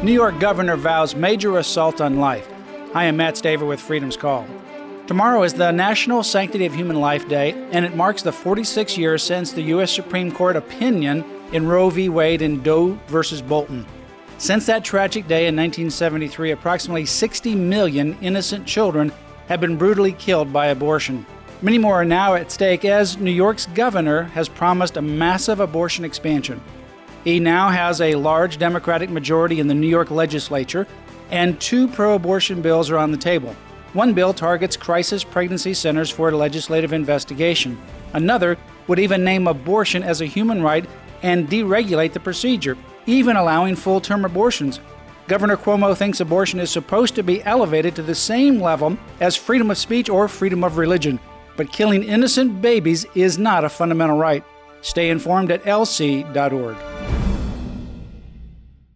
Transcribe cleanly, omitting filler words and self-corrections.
New York governor vows major assault on life. I am Matt Staver with Freedom's Call. Tomorrow is the National Sanctity of Human Life Day, and it marks the 46 years since the U.S. Supreme Court opinion in Roe v. Wade and Doe v. Bolton. Since that tragic day in 1973, approximately 60 million innocent children have been brutally killed by abortion. Many more are now at stake as New York's governor has promised a massive abortion expansion. He now has a large Democratic majority in the New York legislature, and 2 pro-abortion bills are on the table. One bill targets crisis pregnancy centers for legislative investigation. Another would even name abortion as a human right and deregulate the procedure, even allowing full-term abortions. Governor Cuomo thinks abortion is supposed to be elevated to the same level as freedom of speech or freedom of religion, but killing innocent babies is not a fundamental right. Stay informed at lc.org.